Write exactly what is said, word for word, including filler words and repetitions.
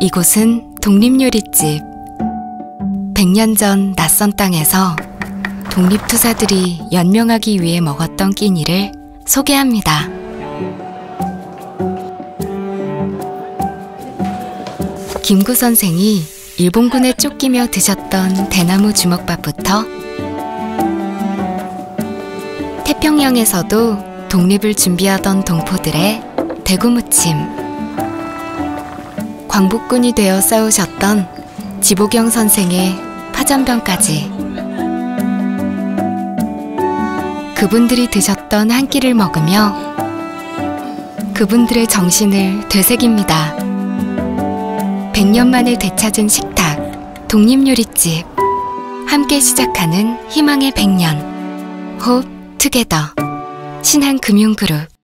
이곳은 독립요리집. 백 년 전 낯선 땅에서 독립투사들이 연명하기 위해 먹었던 끼니를 소개합니다. 김구 선생이 일본군에 쫓기며 드셨던 대나무 주먹밥부터 태평양에서도 독립을 준비하던 동포들의 대구무침, 광복군이 되어 싸우셨던 지보경 선생의 파전병까지 그분들이 드셨던 한 끼를 먹으며 그분들의 정신을 되새깁니다. 백 년 만에 되찾은 식탁, 독립요리집. 함께 시작하는 희망의 백 년. 홉 투게더. 신한금융그룹.